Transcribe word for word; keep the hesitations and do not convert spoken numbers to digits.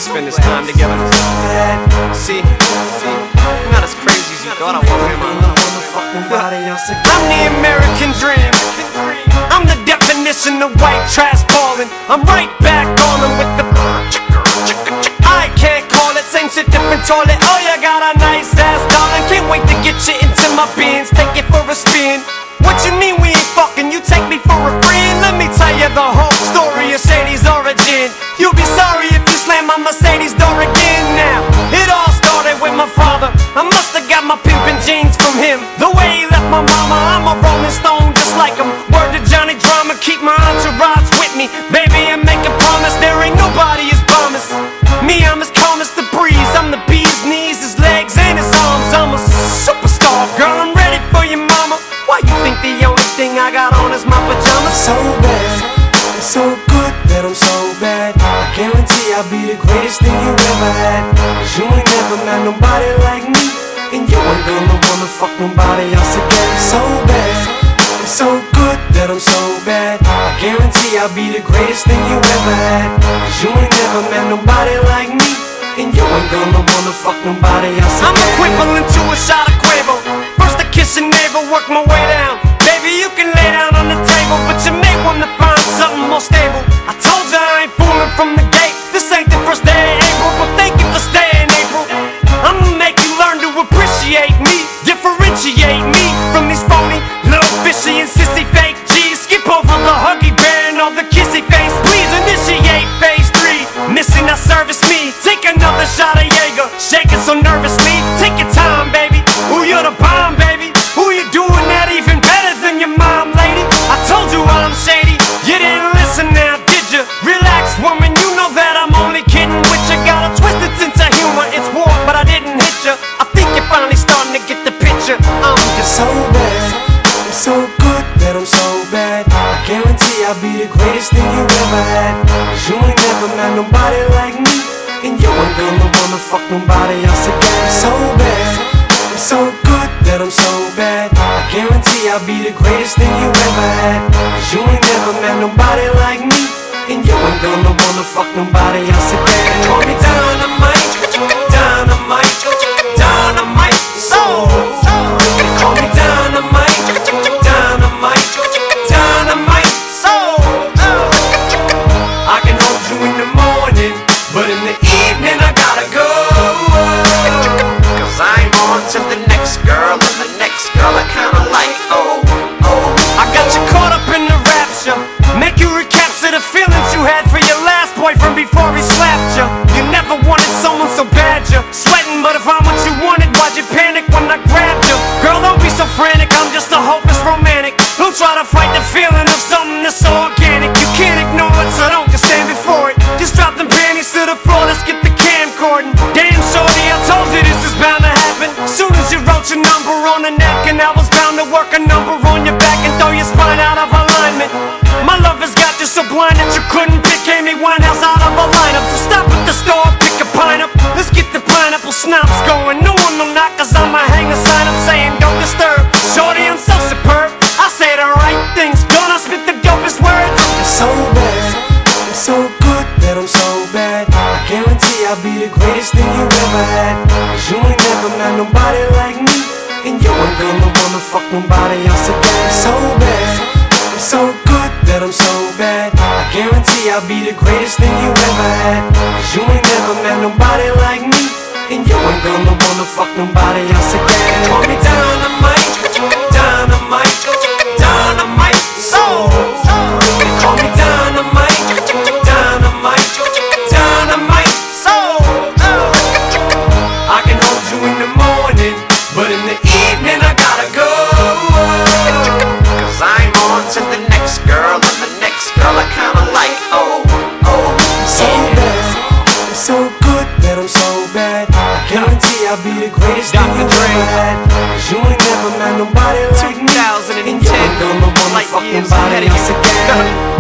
spend this time together. See, see, I'm not as crazy as you thought I was, am I? I'm the American dream. I'm the definition of white trash ballin'. I'm right back on them with the I can't call it, same shit, different toilet. Oh, you got a nice ass, darling. Can't wait to get you into my bins, take it for a spin. What you mean we ain't fucking? You take me for a friend? Let me tell you the whole story of Shady's origin. You'll be sorry if you slam my Mercedes door again. Now, it all started with my father. I musta got my pimpin' jeans from him. The way he left my mama, I'm a rolling stone just like him. Word to Johnny Drama, keep my entourage with me, baby, and make a promise there ain't nobody as promised. Me, I'm as calm as the breeze. I'm the bee's knees, his legs, and his arms. I'm a superstar, girl, I'm ready for you, mama. Why you think the only thing I got on is my pajamas? So bad, I'm so good that I'm so bad. I guarantee I'll be the greatest thing you ever had. Cause you ain't never met nobody like me, and you ain't gonna wanna fuck nobody else again. So bad, I'm so good that I'm so bad. I guarantee I'll be the greatest thing you ever had. Cause you ain't never met nobody like me, and you ain't gonna wanna fuck nobody else again. I'm equivalent to a shot of Quavo. First I kiss your navel, work my way down. Baby, you can lay down on the table, but you may wanna find something more stable. I told you I ain't fooling from the gate. This ain't the first day of April, but thank you for staying, April. I'ma make you learn to appreciate me, differentiate me from these phony, little fishy and sissy fake G's. Skip over the huggy bear and all the kissy face. Please initiate phase three. Missing, not service me. Take another shot of Jaeger, shaking so nervously. Take your time, baby. Ooh, you're the bomb, baby. Ooh, you're doing that even better than your mom, lady. I told you I'm shady. You didn't listen now, did you? Relax, woman. You know that I'm only kidding with you. Got a twisted sense of humor. It's war, but I didn't hit you. I think you're finally starting to get the picture. I'm just so bad. I'm so good that I'm so bad. I guarantee I'll be the greatest thing you ever had. Cause you ain't never met nobody like me, and you ain't gonna wanna fuck nobody else again. So bad, I'm so good that I'm so bad. I guarantee I'll be the greatest thing you ever had. Cause you ain't never met nobody like me, and you ain't gonna wanna fuck nobody else again. Call me dynamite, dynamite, dynamite. So, call me dynamite, dynamite, dynamite. So, I can hold you in the morning, but in the evening I gotta go. Cause I'm on to the next girl, and the next girl I kinda like. Oh, oh. I got you caught up in the rapture. Make you recapture the feelings you had for your last boyfriend before he slapped you. You never wanted someone so bad you're sweating, but if I'm what you wanted, why'd you panic when I grabbed you? Girl, don't be so frantic, I'm just a hopeless romantic. Don't try to fight the feeling of something that's so organic. You can't ignore it, so don't just stand before it. Just drop them panties to the floor, let's get the camcording. Damn, shorty, I told you this is bound to happen. Soon as you wrote your number on a napkin, I was bound to work a number on your back and throw your spine out of alignment. My love has got you so blind that you couldn't pick Amy Winehouse out of a lineup. So stop at the store, pick a pine up. Let's get the pineapple schnapps going. No one will knock, cause I'ma hang a sign up saying don't disturb. Shorty, I'm so superb, I say the right things, gonna spit the dopest words. So bad, I'm so good that I'm so bad. I guarantee I'll be the greatest thing you ever had. Cause you ain't never met nobody like me, and you ain't gonna wanna fuck nobody else again. So bad, I'm so good that I'm so bad. I guarantee I'll be the greatest thing you ever had. Cause you ain't never met nobody like me, and you ain't gonna wanna fuck nobody else again. Call me dynamite, dynamite, dynamite. So, call me dynamite, dynamite, dynamite. So, I can hold you in the morning, but in the evening I gotta go. Cause I'm on to the next girl, and the next girl I kinda like. Oh, oh. So bad, I'm so good that I'm so bad. I guarantee I'll be the greatest thing you ever had. Cause you ain't never met nobody like me, and you ain't gonna wanna fuck nobody else again.